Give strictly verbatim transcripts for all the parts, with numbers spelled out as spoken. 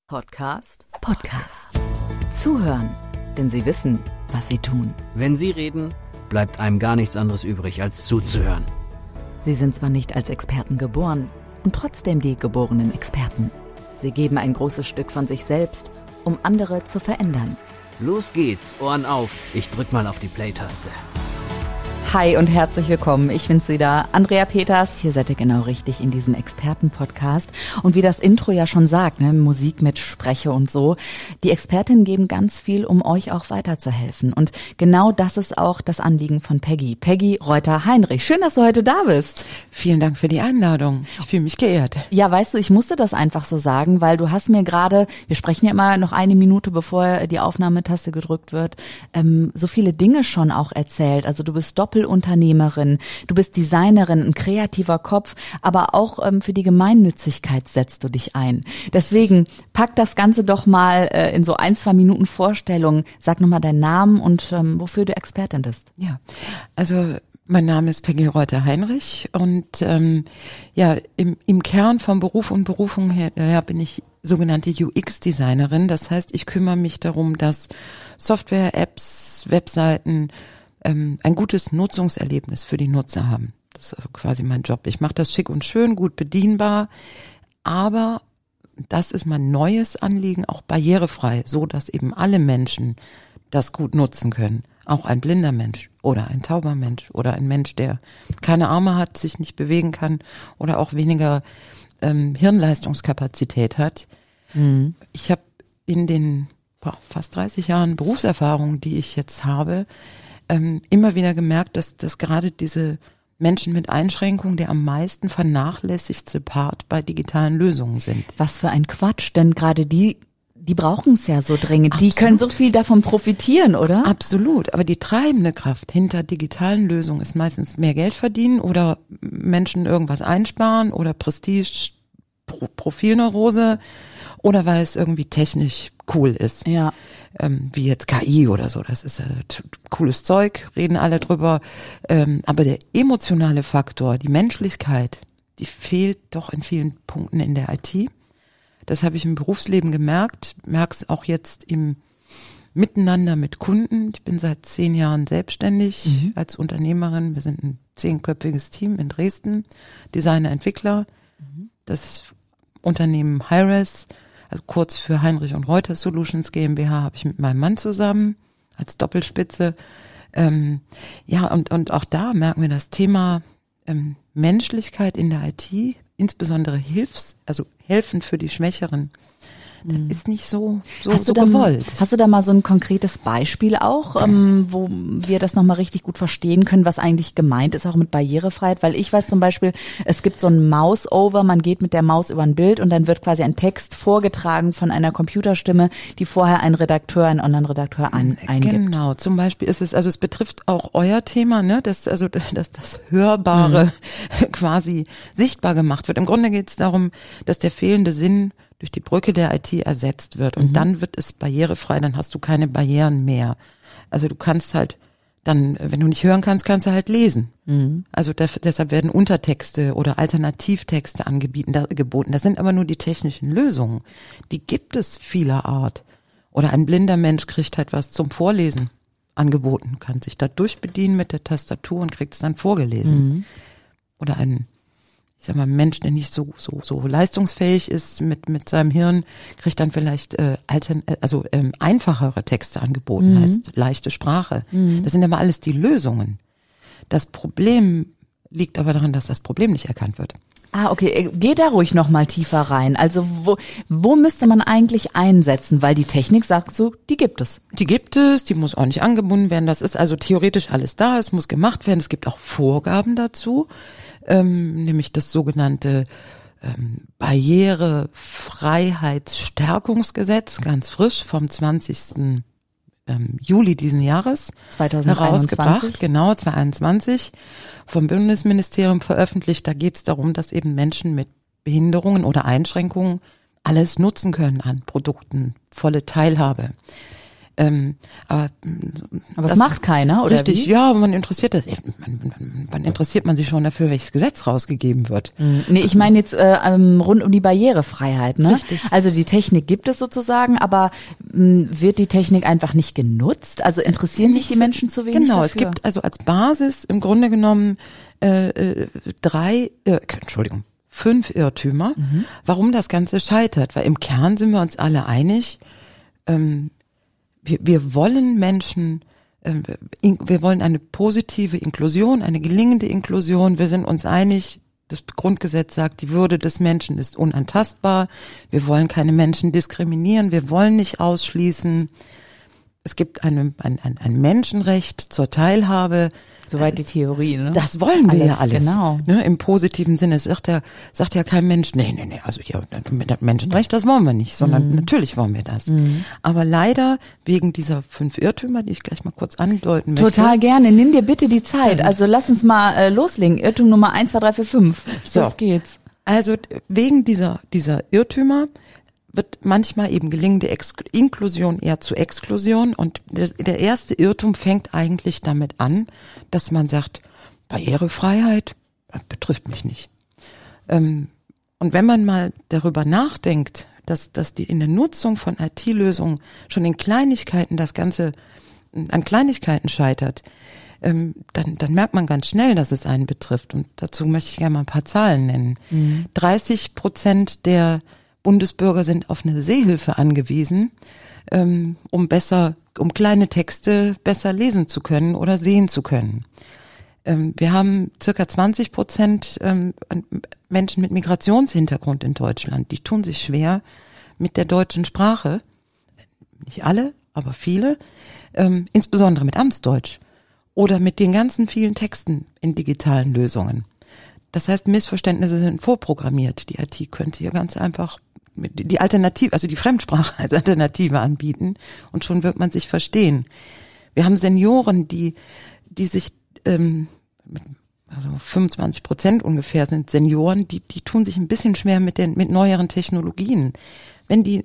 Podcast? Podcast. Zuhören, denn sie wissen, was sie tun. Wenn sie reden, bleibt einem gar nichts anderes übrig, als zuzuhören. Sie sind zwar nicht als Experten geboren und trotzdem die geborenen Experten. Sie geben ein großes Stück von sich selbst, um andere zu verändern. Los geht's, Ohren auf. Ich drück mal auf die Play-Taste. Hi und herzlich willkommen. Ich bin's wieder, Andrea Peters. Hier seid ihr genau richtig in diesem Experten-Podcast. Und wie das Intro ja schon sagt, ne, Musik mit Spreche und so. Die Expertinnen geben ganz viel, um euch auch weiterzuhelfen. Und genau das ist auch das Anliegen von Peggy. Peggy Reuter-Heinrich. Schön, dass du heute da bist. Vielen Dank für die Einladung. Ich fühle mich geehrt. Ja, weißt du, ich musste das einfach so sagen, weil du hast mir gerade, wir sprechen ja immer noch eine Minute, bevor die Aufnahmetaste gedrückt wird, ähm, so viele Dinge schon auch erzählt. Also du bist doppelt Unternehmerin, du bist Designerin, ein kreativer Kopf, aber auch ähm, für die Gemeinnützigkeit setzt du dich ein. Deswegen pack das Ganze doch mal äh, in so ein, zwei Minuten Vorstellung. Sag nochmal deinen Namen und ähm, wofür du Expertin bist. Ja, also mein Name ist Peggy Reuter-Heinrich und ähm, ja, im, im Kern vom Beruf und Berufung her, her bin ich sogenannte U X-Designerin. Das heißt, ich kümmere mich darum, dass Software, Apps, Webseiten ähm, ein gutes Nutzungserlebnis für die Nutzer haben. Das ist also quasi mein Job. Ich mache das schick und schön, gut bedienbar, aber das ist mein neues Anliegen, auch barrierefrei, so dass eben alle Menschen das gut nutzen können. Auch ein blinder Mensch oder ein tauber Mensch oder ein Mensch, der keine Arme hat, sich nicht bewegen kann oder auch weniger ähm, Hirnleistungskapazität hat. Mhm. Ich habe in den boah, fast dreißig Jahren Berufserfahrung, die ich jetzt habe, ähm, immer wieder gemerkt, dass, dass gerade diese Menschen mit Einschränkungen der am meisten vernachlässigste Part bei digitalen Lösungen sind. Was für ein Quatsch, denn gerade die Die brauchen es ja so dringend. Absolut. Die können so viel davon profitieren, oder? Absolut. Aber die treibende Kraft hinter digitalen Lösungen ist meistens mehr Geld verdienen oder Menschen irgendwas einsparen oder Prestige, Pro- Profilneurose oder weil es irgendwie technisch cool ist. Ja. Ähm, wie jetzt K I oder so. Das ist äh, t- cooles Zeug, reden alle drüber. Ähm, aber der emotionale Faktor, die Menschlichkeit, die fehlt doch in vielen Punkten in der I T. Das habe ich im Berufsleben gemerkt, merke es auch jetzt im Miteinander mit Kunden. Ich bin seit zehn Jahren selbstständig mhm. als Unternehmerin. Wir sind ein zehnköpfiges Team in Dresden, Designer, Entwickler. Mhm. Das Unternehmen Hi-Res, also kurz für Heinrich und Reuter Solutions GmbH, habe ich mit meinem Mann zusammen als Doppelspitze. Ähm, ja, und, und auch da merken wir das Thema ähm, Menschlichkeit in der I T, insbesondere Hilfs, also helfen für die Schwächeren. Das mhm. ist nicht so, so, hast so du da gewollt. Mal, hast du da mal so ein konkretes Beispiel auch, ähm, wo wir das nochmal richtig gut verstehen können, was eigentlich gemeint ist, auch mit Barrierefreiheit? Weil ich weiß zum Beispiel, es gibt so ein Mouse-Over, man geht mit der Maus über ein Bild und dann wird quasi ein Text vorgetragen von einer Computerstimme, die vorher ein Redakteur, einen Online-Redakteur ein, eingibt. Genau, zum Beispiel ist es, also es betrifft auch euer Thema, ne, dass also dass das Hörbare mhm. quasi sichtbar gemacht wird. Im Grunde geht es darum, dass der fehlende Sinn durch die Brücke der I T ersetzt wird. Und mhm. dann wird es barrierefrei, dann hast du keine Barrieren mehr. Also du kannst halt dann, wenn du nicht hören kannst, kannst du halt lesen. Mhm. Also def- deshalb werden Untertexte oder Alternativtexte angeboten. Da, geboten. Das sind aber nur die technischen Lösungen. Die gibt es vieler Art. Oder ein blinder Mensch kriegt halt was zum Vorlesen angeboten, kann sich da durchbedienen mit der Tastatur und kriegt es dann vorgelesen. Mhm. Oder ein ich sag mal, ein Mensch, der nicht so so so leistungsfähig ist mit mit seinem Hirn, kriegt dann vielleicht äh, altern, also ähm, einfachere Texte angeboten, mhm. heißt leichte Sprache. Mhm. Das sind aber alles die Lösungen. Das Problem liegt aber daran, dass das Problem nicht erkannt wird. Ah, okay. Geh da ruhig noch mal tiefer rein. Also wo wo müsste man eigentlich einsetzen? Weil die Technik sagt so, die gibt es. Die gibt es, die muss auch nicht angebunden werden. Das ist also theoretisch alles da. Es muss gemacht werden. Es gibt auch Vorgaben dazu. Ähm, nämlich das sogenannte ähm, Barrierefreiheitsstärkungsgesetz, ganz frisch vom zwanzigsten Ähm, Juli diesen Jahres zwanzig einundzwanzig. herausgebracht, genau, zwanzig einundzwanzig, vom Bundesministerium veröffentlicht. Da geht es darum, dass eben Menschen mit Behinderungen oder Einschränkungen alles nutzen können an Produkten, volle Teilhabe. Ähm, aber aber das macht keiner, oder richtig, wie? Ja, man interessiert das. Man, man, wann interessiert man sich schon dafür, welches Gesetz rausgegeben wird? Mhm. Nee, ich meine jetzt äh, rund um die Barrierefreiheit, ne? Richtig. Also die Technik gibt es sozusagen, aber mh, wird die Technik einfach nicht genutzt? Also interessieren sich die Menschen zu wenig Genau, dafür? Es gibt also als Basis im Grunde genommen äh, äh, drei, äh, Entschuldigung, fünf Irrtümer, mhm. warum das Ganze scheitert. Weil im Kern sind wir uns alle einig, ähm, wir, wir wollen Menschen, äh, in, wir wollen eine positive Inklusion, eine gelingende Inklusion. Wir sind uns einig, das Grundgesetz sagt, die Würde des Menschen ist unantastbar. Wir wollen keine Menschen diskriminieren, wir wollen nicht ausschließen. Es gibt eine, ein, ein, ein Menschenrecht zur Teilhabe. Soweit die Theorie, ne? Das wollen wir alles, ja alles. Genau. Ne, im positiven Sinne sagt ja, sagt ja kein Mensch, nee, nee, nee, also ja, mit dem Menschenrecht, das wollen wir nicht, sondern mhm. natürlich wollen wir das. Mhm. Aber leider wegen dieser fünf Irrtümer, die ich gleich mal kurz andeuten möchte. Total gerne, nimm dir bitte die Zeit. Also lass uns mal äh, loslegen. Irrtum Nummer eins, zwei, drei, vier, fünf. So. Los geht's. Also wegen dieser, dieser Irrtümer wird manchmal eben gelingende Ex- Inklusion eher zu Exklusion. Und das, der erste Irrtum fängt eigentlich damit an, dass man sagt, Barrierefreiheit betrifft mich nicht. Ähm, und wenn man mal darüber nachdenkt, dass, dass die in der Nutzung von I T-Lösungen schon in Kleinigkeiten das Ganze an Kleinigkeiten scheitert, ähm, dann, dann merkt man ganz schnell, dass es einen betrifft. Und dazu möchte ich gerne mal ein paar Zahlen nennen. Mhm. dreißig Prozent der Bundesbürger sind auf eine Sehhilfe angewiesen, ähm, um besser, um kleine Texte besser lesen zu können oder sehen zu können. Ähm, wir haben circa zwanzig Prozent ähm, Menschen mit Migrationshintergrund in Deutschland. Die tun sich schwer mit der deutschen Sprache. Nicht alle, aber viele. Ähm, insbesondere mit Amtsdeutsch oder mit den ganzen vielen Texten in digitalen Lösungen. Das heißt, Missverständnisse sind vorprogrammiert. Die I T könnte hier ganz einfach die Alternative, also die Fremdsprache als Alternative anbieten und schon wird man sich verstehen. Wir haben Senioren, die die sich, ähm, also fünfundzwanzig Prozent ungefähr sind Senioren, die die tun sich ein bisschen schwer mit den mit neueren Technologien. Wenn die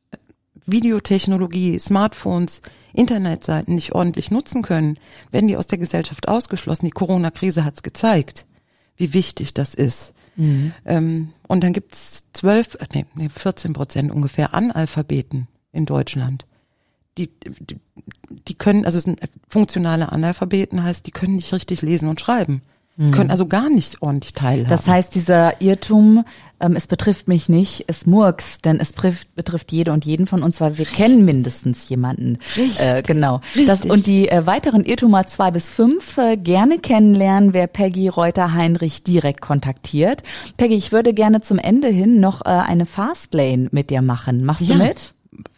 Videotechnologie, Smartphones, Internetseiten nicht ordentlich nutzen können, werden die aus der Gesellschaft ausgeschlossen. Die Corona-Krise hat's gezeigt, wie wichtig das ist. Mhm. Ähm, und dann gibt's zwölf, nee, nee, vierzehn Prozent ungefähr Analphabeten in Deutschland. Die, die, die können, also es sind funktionale Analphabeten, heißt, die können nicht richtig lesen und schreiben. Mhm. Können also gar nicht ordentlich teilhaben. Das heißt, dieser Irrtum, ähm, es betrifft mich nicht, es murks, denn es betrifft, betrifft jede und jeden von uns, weil wir kennen mindestens jemanden. Richtig. Äh, genau. Richtig. Das, und die äh, weiteren Irrtümer zwei bis fünf äh, gerne kennenlernen, wer Peggy Reuter-Heinrich direkt kontaktiert. Peggy, ich würde gerne zum Ende hin noch äh, eine Fastlane mit dir machen. Machst ja. du mit?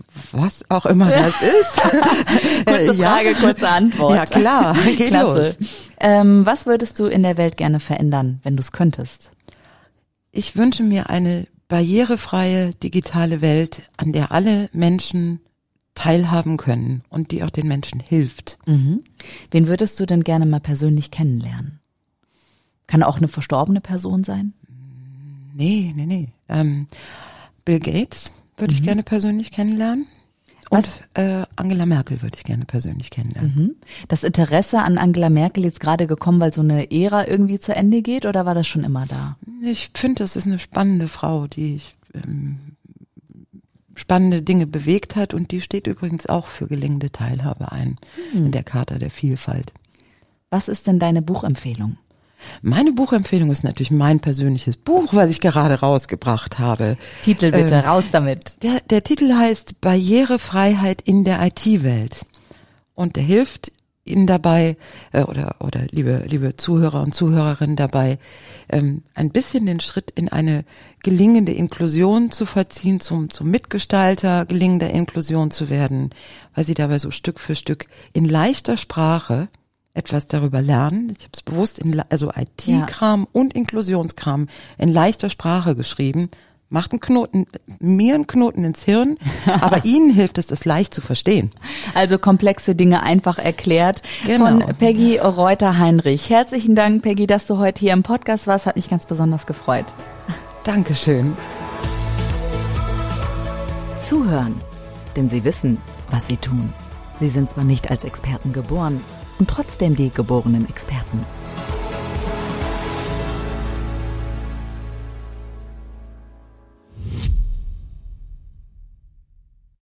Was auch immer das ist. Kurze Frage, ja. kurze Antwort. Ja, klar, geht Klasse. los. Ähm, was würdest du in der Welt gerne verändern, wenn du es könntest? Ich wünsche mir eine barrierefreie digitale Welt, an der alle Menschen teilhaben können und die auch den Menschen hilft. Mhm. Wen würdest du denn gerne mal persönlich kennenlernen? Kann auch eine verstorbene Person sein? Nee, nee, nee. Ähm, Bill Gates würde ich mhm. gerne persönlich kennenlernen. Und äh, Angela Merkel würde ich gerne persönlich kennenlernen. Mhm. Das Interesse an Angela Merkel jetzt gerade gekommen, weil so eine Ära irgendwie zu Ende geht, oder war das schon immer da? Ich finde, das ist eine spannende Frau, die ähm, spannende Dinge bewegt hat und die steht übrigens auch für gelingende Teilhabe ein mhm. in der Charta der Vielfalt. Was ist denn deine Buchempfehlung? Meine Buchempfehlung ist natürlich mein persönliches Buch, was ich gerade rausgebracht habe. Titel bitte, ähm, raus damit. Der, der Titel heißt Barrierefreiheit in der I T-Welt. Und der hilft Ihnen dabei, äh, oder, oder liebe, liebe Zuhörer und Zuhörerinnen dabei, ähm, ein bisschen den Schritt in eine gelingende Inklusion zu vollziehen, zum, zum Mitgestalter gelingender Inklusion zu werden, weil Sie dabei so Stück für Stück in leichter Sprache etwas darüber lernen. Ich habe es bewusst in also I T-Kram ja. und Inklusionskram in leichter Sprache geschrieben. Macht einen Knoten, mir einen Knoten ins Hirn, aber Ihnen hilft es, das leicht zu verstehen. Also komplexe Dinge einfach erklärt. Genau. Von Peggy Reuter-Heinrich. Herzlichen Dank, Peggy, dass du heute hier im Podcast warst. Hat mich ganz besonders gefreut. Dankeschön. Zuhören, denn sie wissen, was sie tun. Sie sind zwar nicht als Experten geboren und trotzdem die geborenen Experten.